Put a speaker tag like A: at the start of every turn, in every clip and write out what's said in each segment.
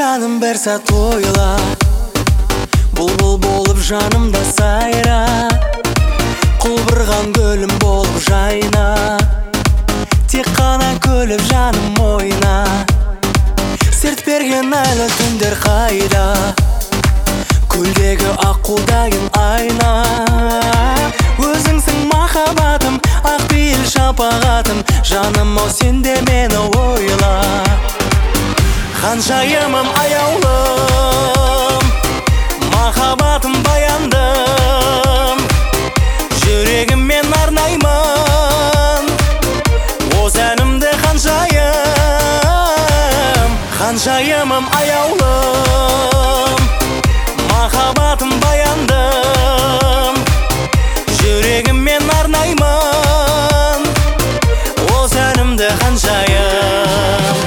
A: жаным бір сәт ойла, бұлбұл болып жанымда сайра, құлбырған гүлім болып жайна, тек қана күліп жаным ойна. Серт берген айлы түндер қайда, көлдегі аққудайын айна. Өзіңсің махаббатым, ақ пейіл шапағатым, жаным ау сенде мені ойла. Ханшайымым аяулым, махаббатым баяндым, жүрегіммен арнаймын осы әнімді ханшайым. Ханшайымым аяулым, махаббатым баяндым, жүрегіммен арнаймын осы әнімді ханшайым.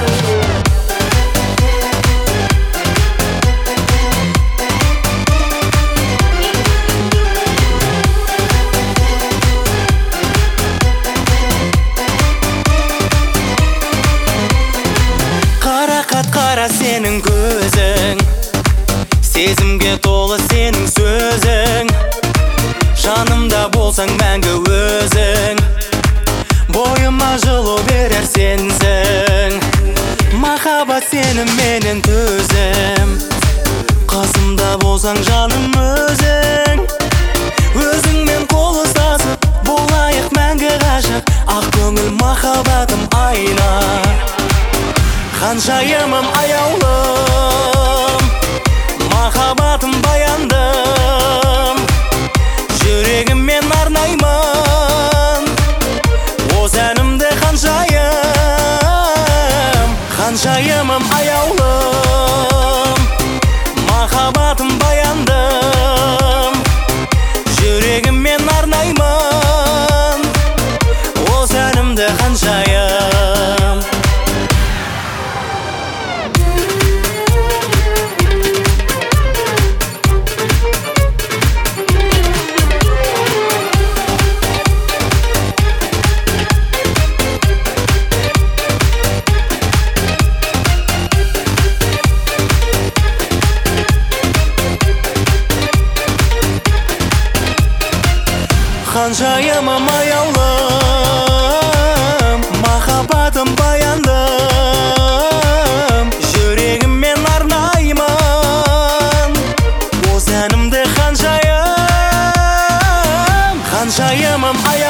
A: Қара сенің көзің, сезімге толы сенің сөзің, жанымда болсаң мәңгі өзің, бойыма жылу берер сенсің. Махаббат сенім менен төзім, қасымда болсаң жаным өзің. Өзіңмен қол ұстасып болайық мәңгі ғашық, ақ көңіл махаббатым айна. Ханшайымым аяулым, махаббатым баяндым, жүрегіммен арнаймын осы әнімді ханшайым. Ханшайымым аяулым, махаббатым баяндым, жүрегіммен арнаймын осы әнімді ханшайым. Ханшайымым аяулым, махаббатым баяндым, жүрегіммен арнаймын осы әнімді ханшайым. Ханшайымым аяулым.